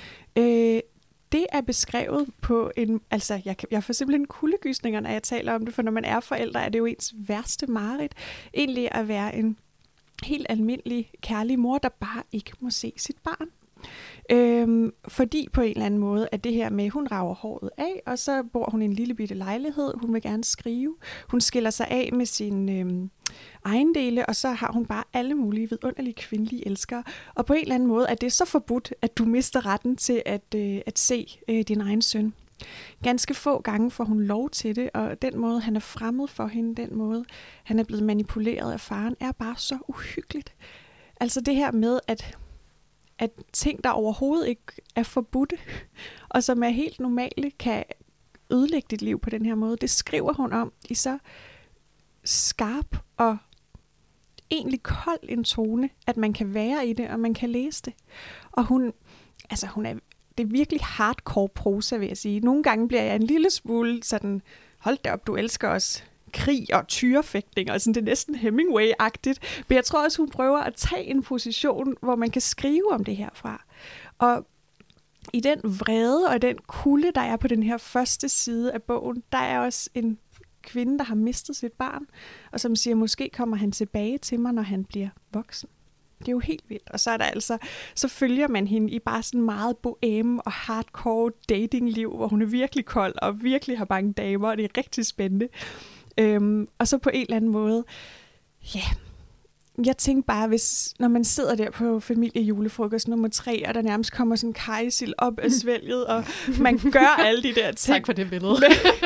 Øh, det er beskrevet på en... Altså, jeg, jeg får simpelthen kuldegysninger, når jeg taler om det, for når man er forældre, er det jo ens værste mareridt. Egentlig at være en helt almindelig, kærlig mor, der bare ikke må se sit barn. Øhm, fordi på en eller anden måde, at det her med, hun rager håret af, og så bor hun i en lille bitte lejlighed. Hun vil gerne skrive. Hun skiller sig af med sin øhm, ejendele, og så har hun bare alle mulige vidunderlige kvindelige elskere. Og på en eller anden måde er det så forbudt, at du mister retten til at, øh, at se øh, din egen søn. Ganske få gange får hun lov til det, og den måde, han er fremmed for hende, den måde, han er blevet manipuleret af faren, er bare så uhyggeligt. Altså det her med, at, at ting, der overhovedet ikke er forbudte, og som er helt normale, kan ødelægge dit liv på den her måde, det skriver hun om i så skarp og egentlig kold en tone, at man kan være i det, og man kan læse det. Og hun, altså hun er det er virkelig hardcore prosa, vil jeg sige. Nogle gange bliver jeg en lille smule sådan, hold da op, du elsker os krig og tyrefægtning, og sådan, det er næsten Hemingway-agtigt. Men jeg tror også, hun prøver at tage en position, hvor man kan skrive om det herfra. Og i den vrede og den kulde, der er på den her første side af bogen, der er også en kvinde, der har mistet sit barn, og som siger, måske kommer han tilbage til mig, når han bliver voksen. Det er jo helt vildt. Og så er der altså, så følger man hende i bare sådan meget boheme og hardcore datingliv, hvor hun er virkelig kold og virkelig har mange damer, og det er rigtig spændende. Øhm, og så på en eller anden måde, ja, jeg tænkte bare, hvis, når man sidder der på familiejulefrokost nummer tre, og der nærmest kommer sådan en kajsild op af svælget, og man gør alle de der ting. Tak for det billede.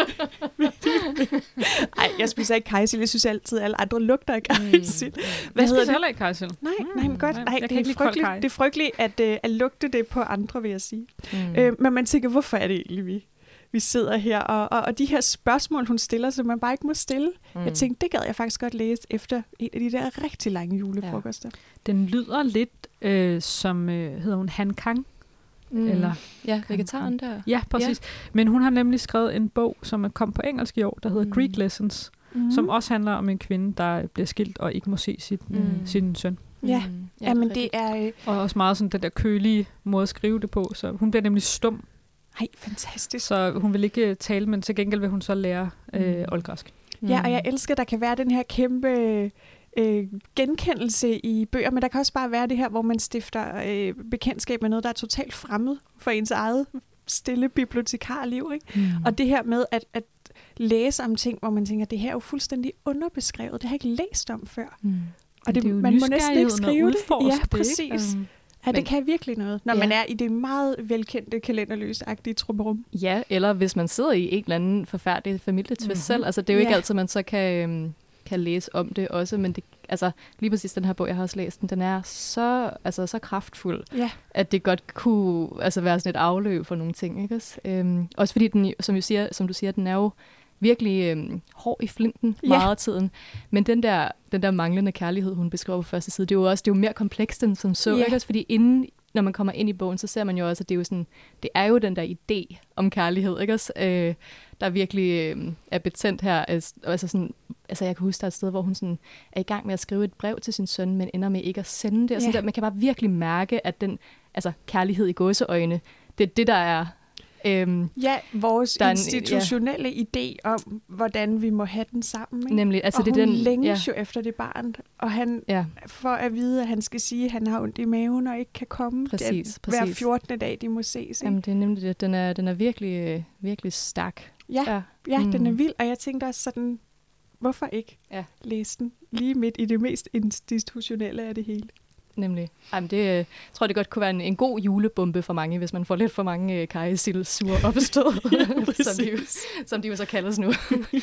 Nej, jeg spiser ikke kajsild. Jeg synes altid, at alle andre lugter af kajsild. Mm. Hvad jeg spiser heller ikke kajsild. Nej, nej, men godt. Nej, det, er frygteligt, det er frygteligt at, uh, at lugte det på andre, vil jeg sige. Mm. Øh, men man tænker, hvorfor er det egentlig, vi, vi sidder her? Og, og, og de her spørgsmål, hun stiller, som man bare ikke må stille. Mm. Jeg tænkte, det gad jeg faktisk godt læse efter en af de der rigtig lange julefrokoster. Ja. Den lyder lidt øh, som, øh, hedder hun Han Kang? Mm. Eller ja, vegetaren der. Ja, præcis. Ja. Men hun har nemlig skrevet en bog, som er kommet på engelsk i år, der hedder mm. Greek Lessons, mm. som også handler om en kvinde, der bliver skilt og ikke må se sit, mm. sin søn. Ja, mm. ja, ja men det er... Øh... Og også meget sådan den der kølige måde at skrive det på, så hun bliver nemlig stum. Ej, fantastisk. Så hun vil ikke tale, men til gengæld vil hun så lære øh, mm. oldgræsk. Mm. Ja, og jeg elsker, at der kan være den her kæmpe... Øh, genkendelse i bøger, men der kan også bare være det her, hvor man stifter øh, bekendtskab med noget, der er totalt fremmed for ens eget stille bibliotekarliv. Ikke? Mm. Og det her med at, at læse om ting, hvor man tænker, det her er jo fuldstændig underbeskrevet. Det har jeg ikke læst om før. Mm. Og det, det man må næsten ikke skrive det. Ja, præcis. Um, ja, det men, kan virkelig noget, når ja. man er i det meget velkendte kalenderløs-agtige trummerum. Ja, eller hvis man sidder i en eller anden forfærdelig familietvist mm-hmm. selv. Altså, det er jo ikke ja. altid, man så kan... Øhm, kan læse om det også, men det, altså, lige præcis den her bog, jeg har også læst den, den er så, altså, så kraftfuld, ja. at det godt kunne altså, være sådan et afløb for nogle ting. Ikke? Også, øhm, også fordi, den, som, jeg siger, som du siger, den er jo virkelig øhm, hård i flinten ja. meget af tiden, men den der, den der manglende kærlighed, hun beskriver på første side, det er jo også det er jo mere komplekst end som så, ja. ikke? Også fordi inden, når man kommer ind i bogen, så ser man jo også, at det er jo, sådan, det er jo den der idé om kærlighed, ikke? Også, øh, der virkelig øh, er betændt her. Altså, sådan, altså jeg kan huske, der er et sted, hvor hun sådan er i gang med at skrive et brev til sin søn, men ender med ikke at sende det. Og sådan der. Man kan bare virkelig mærke, at den altså, kærlighed i gåseøjne, det er det, der er... Øhm, ja, vores institutionelle en, ja. idé om, hvordan vi må have den sammen. Ikke? Nemlig, altså og det hun den, længes ja. jo efter det barn, og han ja. for at vide, at han skal sige, at han har ondt i maven og ikke kan komme. Præcis, den, præcis. Hver fjortende dag, de må ses. Ikke? Jamen, det er nemlig det. Den er, den er virkelig, virkelig stærk. Ja, ja. ja mm. den er vild, og jeg tænkte også sådan, hvorfor ikke ja. læse den lige midt i det mest institutionelle af det hele. Nemlig. Jamen, det jeg tror det godt kunne være en, en god julebombe for mange, hvis man får lidt for mange øh, kajsild-sure opstød, ja, som, de, som de jo så kaldes nu.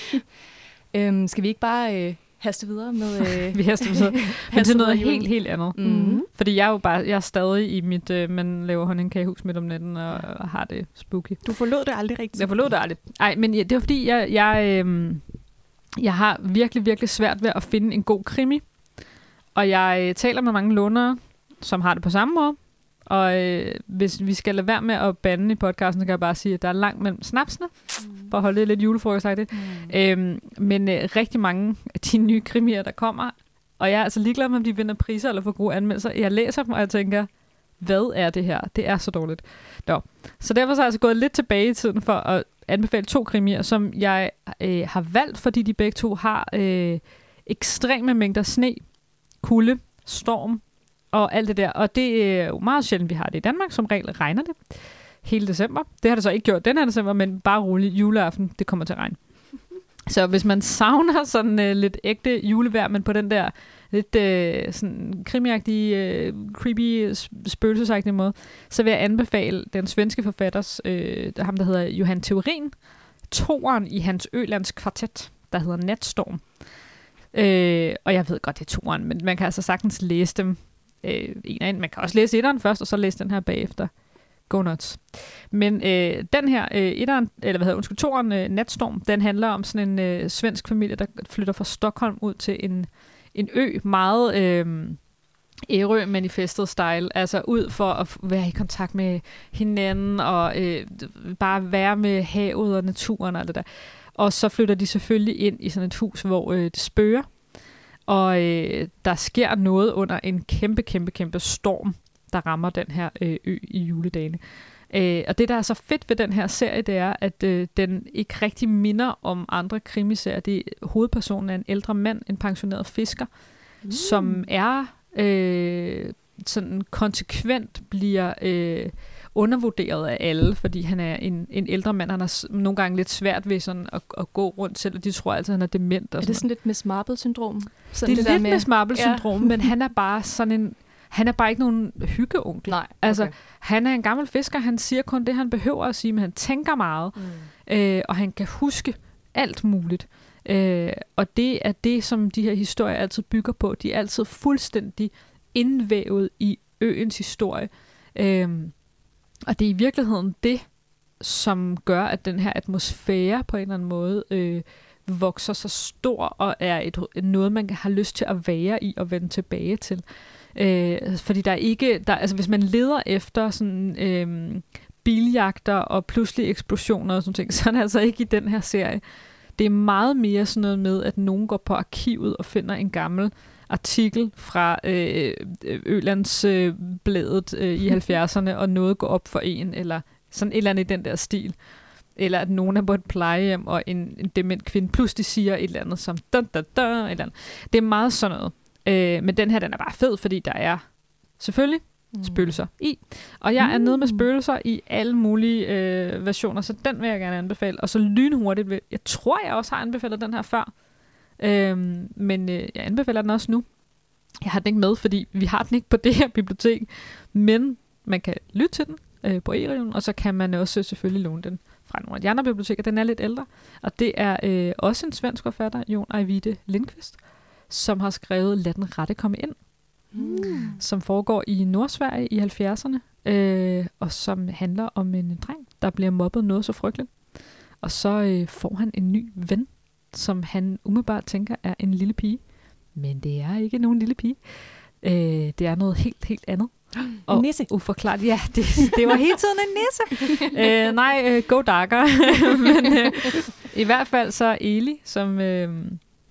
øhm, skal vi ikke bare øh, haste videre med... Øh, vi haster videre. Men det er noget helt, helt andet. Mm-hmm. Fordi jeg er jo bare, jeg er stadig i mit, øh, man laver honningkagehus midt om natten, og, og har det spooky. Du forlod det aldrig rigtigt. Jeg forlod det aldrig. Nej, men ja, det var fordi, jeg, jeg, øh, jeg har virkelig, virkelig svært ved at finde en god krimi. Og jeg taler med mange lånere, som har det på samme måde. Og øh, hvis vi skal lade være med at bande i podcasten, så kan jeg bare sige, at der er langt mellem snapsene, mm. for at holde det lidt julefrokostagtigt. Mm. Øhm, men øh, rigtig mange af de nye krimier, der kommer, og jeg er altså ligeglad med, om de vinder priser eller får gode anmeldelser. Jeg læser dem, og jeg tænker, hvad er det her? Det er så dårligt. Nå. Så derfor så er jeg altså gået lidt tilbage i tiden for at anbefale to krimier, som jeg øh, har valgt, fordi de begge to har øh, ekstreme mængder sne, kulde, storm og alt det der. Og det er jo meget sjældent, vi har det i Danmark. Som regel regner det hele december. Det har det så ikke gjort den her december, men bare roligt, juleaften, det kommer til at regne. Så hvis man savner sådan øh, lidt ægte julevejr, men på den der lidt øh, sådan krimiagtige, øh, creepy, spøgelsesagtige måde, så vil jeg anbefale den svenske forfatters, øh, ham der hedder Johan Theorin, toeren i hans Ølands kvartet, der hedder Natstorm. Øh, og jeg ved godt, det er toeren, men man kan altså sagtens læse dem øh, en af en. Man kan også læse etteren først, og så læse den her bagefter. Go nuts. Men øh, den her, øh, etteren, eller hvad hedder undskyld, toeren, øh, Natstorm, den handler om sådan en øh, svensk familie, der flytter fra Stockholm ud til en, en ø, meget øh, Ærø-manifestet style, altså ud for at være i kontakt med hinanden, og øh, bare være med havet og naturen og alt det der. Og så flytter de selvfølgelig ind i sådan et hus, hvor øh, det spøger, og øh, der sker noget under en kæmpe, kæmpe, kæmpe storm, der rammer den her øh, ø i juledagene. Øh, og det, der er så fedt ved den her serie, det er, at øh, den ikke rigtig minder om andre krimiserier. Det er, hovedpersonen er en ældre mand, en pensioneret fisker, mm. som er øh, sådan konsekvent bliver øh, undervurderet af alle, fordi han er en, en ældre mand. Han har nogle gange lidt svært ved sådan at, at gå rundt selv, og de tror altid, at han er dement. Og er det sådan lidt Miss Marple-syndrom? Sådan det er det lidt med... Miss Marple-syndrom, ja. Men han er bare sådan en... Han er bare ikke nogen hyggeonkel. Nej, okay. Altså, han er en gammel fisker, han siger kun det, han behøver at sige, men han tænker meget, mm. øh, og han kan huske alt muligt. Øh, og det er det, som de her historier altid bygger på. De er altid fuldstændig indvævet i øens historie. Øh, og det er i virkeligheden det, som gør, at den her atmosfære på en eller anden måde øh, vokser så stor, og er et, noget, man har lyst til at være i og vende tilbage til. Øh, fordi der er ikke, der, altså hvis man leder efter sådan øh, biljagter og pludselig eksplosioner og sådan ting, så er det altså ikke i den her serie. Det er meget mere sådan noget med, at nogen går på arkivet og finder en gammel artikel fra øh, Ølands øh, bladet øh, i halvfjerdserne, og noget går op for en, eller sådan et eller andet i den der stil. Eller at nogen er på et plejehjem, og en, en dement kvinde pludselig siger et eller andet som da, da, da, et eller andet. Det er meget sådan noget. Øh, men den her, den er bare fed, fordi der er selvfølgelig mm. spøgelser i. Og jeg er mm. nede med spøgelser i alle mulige øh, versioner, så den vil jeg gerne anbefale. Og så lynhurtigt, vil, jeg tror, jeg også har anbefalet den her før, øh, men øh, jeg anbefaler den også nu. Jeg har den ikke med, fordi vi har den ikke på det her bibliotek, men man kan lytte til den øh, på e-reolen, og så kan man også selvfølgelig låne den fra nogle af de andre biblioteker. Den er lidt ældre, og det er øh, også en svensk forfatter, Jon Ajvide Lindqvist, som har skrevet Lad den rette komme ind, mm. som foregår i Nordsverige i halvfjerdserne, øh, og som handler om en dreng, der bliver mobbet noget så frygteligt. Og så øh, får han en ny ven, som han umiddelbart tænker er en lille pige. Men det er ikke nogen lille pige. Øh, det er noget helt, helt andet. Og en nisse. Uforklarligt. Ja, det, det var hele tiden en nisse. øh, nej, øh, go darker. Men øh, i hvert fald så Eli, som... Øh,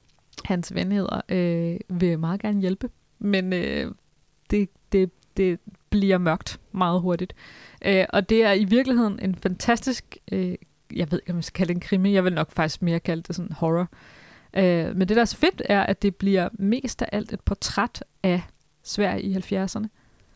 hans ven hedder, øh, vil meget gerne hjælpe, men øh, det, det, det bliver mørkt meget hurtigt. Øh, og det er i virkeligheden en fantastisk, øh, jeg ved ikke, om jeg skal kalde det en krimi, jeg vil nok faktisk mere kalde det sådan horror. Øh, men det, der er så fedt, er, at det bliver mest af alt et portræt af Sverige i halvfjerdserne.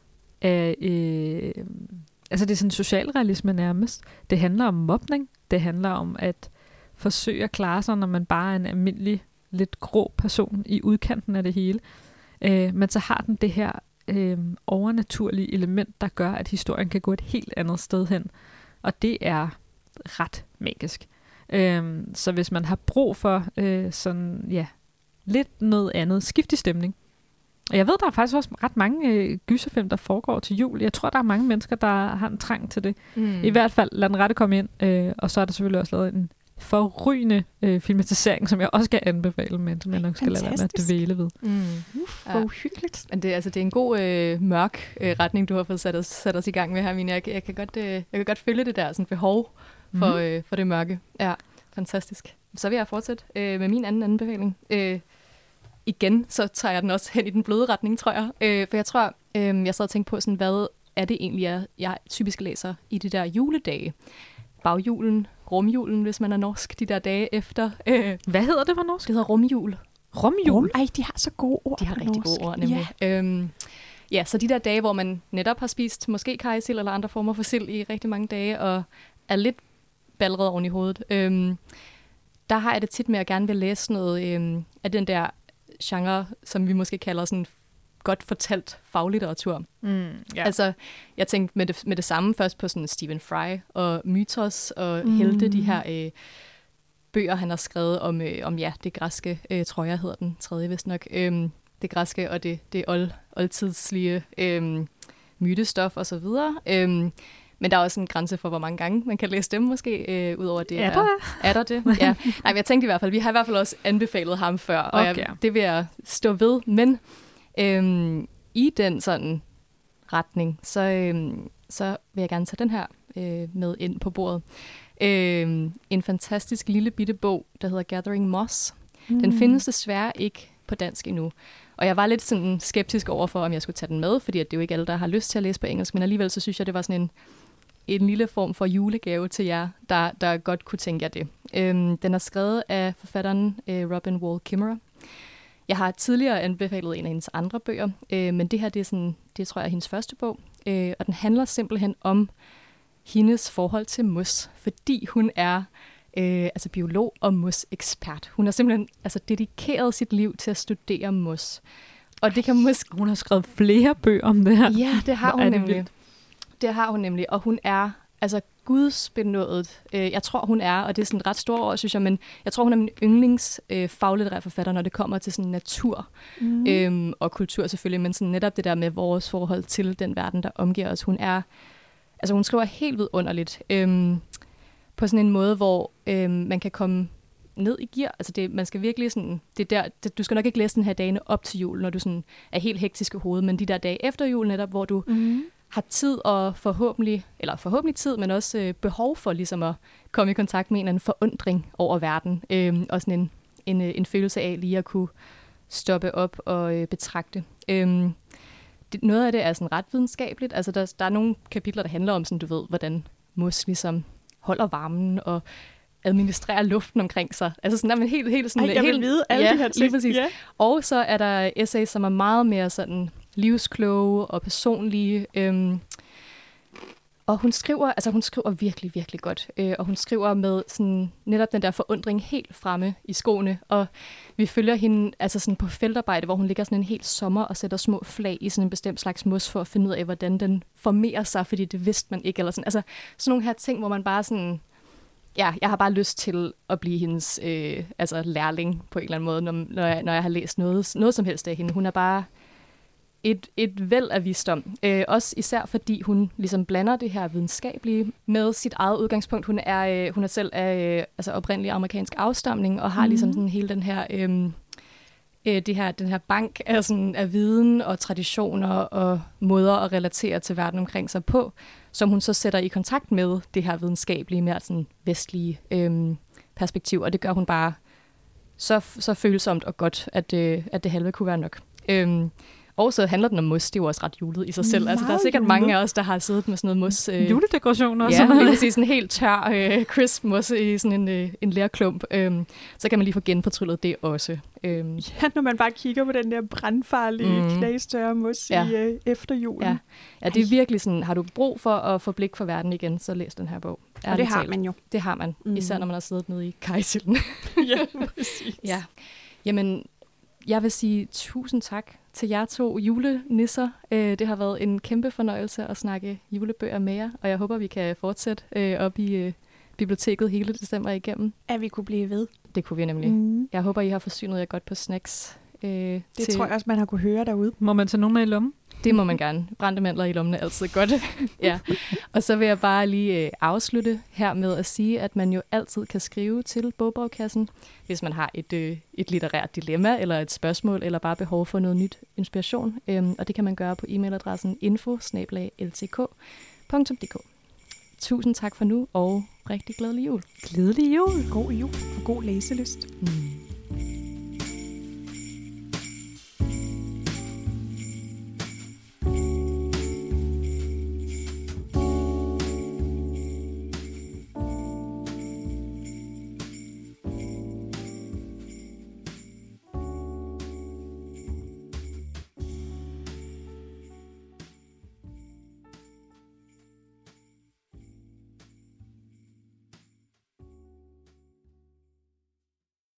Af, øh, altså det er sådan socialrealisme nærmest. Det handler om mobning, det handler om at forsøge at klare sig, når man bare er en almindelig lidt grå person i udkanten af det hele. Øh, men så har den det her øh, overnaturlige element, der gør, at historien kan gå et helt andet sted hen. Og det er ret magisk. Øh, så hvis man har brug for øh, sådan, ja, lidt noget andet, skiftig stemning. Og jeg ved, der er faktisk også ret mange øh, gyserfilm, der foregår til jul. Jeg tror, der er mange mennesker, der har en trang til det. Mm. I hvert fald, lad den rette komme ind. Øh, og så er der selvfølgelig også lavet en forrygende øh, filmatisering, som jeg også skal anbefale, men som jeg nok skal lade være med at dvæle ved. Mm. Uf, hvor ja. Uhyggeligt. Men det, altså, det er en god øh, mørk øh, retning, du har fået sat os, sat os i gang med her, Mina. Jeg, jeg, kan godt, øh, jeg kan godt følge det der sådan behov for, mm. øh, for det mørke. Ja, fantastisk. Så vil jeg fortsætte øh, med min anden anbefaling. Øh, igen, så tager jeg den også hen i den bløde retning, tror jeg. Øh, for jeg tror, øh, jeg sad og tænkte på, sådan, hvad er det egentlig, jeg, jeg typisk læser i de der juledage. Bagjulen, rumjulen, hvis man er norsk, de der dage efter. Øh, Hvad hedder det på norsk? Det hedder rumjul. Rumjul? Ej, de har så gode ord. De har rigtig norsk. gode ord, nemlig. Ja. Øhm, ja, så de der dage, hvor man netop har spist måske kajsild eller andre former for sild i rigtig mange dage, og er lidt balleret oven i hovedet, øhm, der har jeg det tit med at gerne vil læse noget øhm, af den der genre, som vi måske kalder sådan godt fortalt faglitteratur. Mm, ja. Altså, jeg tænkte med det, med det samme først på sådan Stephen Fry og Mythos og mm. Helte, de her øh, bøger, han har skrevet om, øh, om ja, det græske, øh, tror jeg hedder den tredje vist nok, øh, det græske og det, det old, oldtidslige øh, mytestof og så videre. Øh, men der er også en grænse for, hvor mange gange man kan læse dem måske, øh, udover det. Er der? Er, er der det? Ja. Nej, men jeg tænkte i hvert fald, vi har i hvert fald også anbefalet ham før, og okay. jeg, det vil jeg stå ved, men Øhm, i den sådan retning, så, øhm, så vil jeg gerne tage den her øh, med ind på bordet. Øhm, en fantastisk lille bitte bog, der hedder Gathering Moss. Mm. Den findes desværre ikke på dansk endnu. Og jeg var lidt sådan skeptisk overfor, om jeg skulle tage den med, fordi at det er jo ikke alle, der har lyst til at læse på engelsk, men alligevel så synes jeg, det var sådan en, en lille form for julegave til jer, der, der godt kunne tænke jer det. Øhm, den er skrevet af forfatteren øh, Robin Wall Kimmerer. Jeg har tidligere anbefalet en af hendes andre bøger, øh, men det her, det er sådan, det tror jeg er hendes første bog, øh, og den handler simpelthen om hendes forhold til mos, fordi hun er øh, altså biolog og mos-ekspert. Hun har simpelthen altså dedikeret sit liv til at studere mos. Og det kan måske... Hun har skrevet flere bøger om det her. Ja, det har hun det nemlig. vildt. Det har hun nemlig, og hun er altså gudsbenådet. Øh, jeg tror, hun er, og det er sådan et ret stort ord, synes jeg, men jeg tror, hun er min yndlings øh, faglitterær forfatter, når det kommer til sådan natur mm. øhm, og kultur selvfølgelig, men sådan netop det der med vores forhold til den verden, der omgiver os. Hun er, altså hun skriver helt vidunderligt øhm, på sådan en måde, hvor øhm, man kan komme ned i gear. Altså det, man skal virkelig sådan, det der, det, du skal nok ikke læse den her dagene op til jul, når du sådan er helt hektisk i hovedet, men de der dage efter jul netop, hvor du mm. har tid og forhåbentlig, eller forhåbentlig tid, men også øh, behov for ligesom at komme i kontakt med en eller anden forundring over verden. Øh, og sådan en, en, en følelse af lige at kunne stoppe op og øh, betragte. Øh, det, noget af det er sådan ret videnskabeligt. Altså der, der er nogle kapitler, der handler om, sådan, du ved, hvordan mos ligesom holder varmen og administrerer luften omkring sig. Altså sådan, der er man helt, helt sådan... Ej, jeg vil helt, vide alle ja, de her ting. Præcis. Yeah. Og så er der essays, som er meget mere sådan livskloge og personlige. Øhm, og hun skriver, altså hun skriver virkelig, virkelig godt. Øh, og hun skriver med sådan netop den der forundring helt fremme i skoene. Og vi følger hende altså sådan på feltarbejde, hvor hun ligger sådan en hel sommer og sætter små flag i sådan en bestemt slags mos for at finde ud af, hvordan den formerer sig, fordi det vidste man ikke. Eller sådan. Altså sådan nogle her ting, hvor man bare sådan... Ja, jeg har bare lyst til at blive hendes øh, altså lærling på en eller anden måde, når, når, jeg, når jeg har læst noget, noget som helst af hende. Hun er bare et, et væld af visdom. Øh, også især fordi hun ligesom blander det her videnskabelige med sit eget udgangspunkt. Hun er, øh, hun er selv af øh, altså oprindelig amerikansk afstamning og har mm. ligesom sådan hele den her, øh, øh, det her, den her bank af, sådan, af viden og traditioner og måder at relatere til verden omkring sig på, som hun så sætter i kontakt med det her videnskabelige, mere sådan vestlige øhm, perspektiv, og det gør hun bare så, så følsomt og godt, at, øh, at det halve kunne være nok. Øhm, og så handler den om mos, det er jo også ret julet i sig selv. Altså, der er sikkert julet. Mange af os, der har siddet med sådan noget mos. Øh, Juledekorationer og ja, sådan noget. Ja, det vil sige sådan helt tør, øh, crisp mos i sådan en, øh, en lærklump. Øhm, så kan man lige få genfortryllet det også. Øhm. Ja, når man bare kigger på den der brandfarlige, mm. knastørre mos ja. i øh, efter julen. Ja. ja, det er virkelig sådan, har du brug for at få blik for verden igen, så læs den her bog. Og det har talt. Man jo. Det har man, mm. især når man har siddet nede i kajsilden. Ja, præcis. Ja. Jamen, jeg vil sige tusind tak til jer to julenisser. Det har været en kæmpe fornøjelse at snakke julebøger med jer, og jeg håber, vi kan fortsætte op i biblioteket hele december igennem. At vi kunne blive ved. Det kunne vi nemlig. Mm. Jeg håber, I har forsynet jer godt på snacks. Øh, det til... tror jeg også, man har kunne høre derude. Må man tage nogen med i lommen? Det må man gerne. Brændte mandler i lommen er altid godt. Ja. Og så vil jeg bare lige øh, afslutte her med at sige, at man jo altid kan skrive til Bogbrevkassen, hvis man har et, øh, et litterært dilemma, eller et spørgsmål, eller bare behov for noget nyt inspiration. Øhm, og det kan man gøre på e-mailadressen info bindestreg l t k punktum d k. Tusind tak for nu, og rigtig glædelig jul. Glædelig jul. God jul og god læselyst. Mm.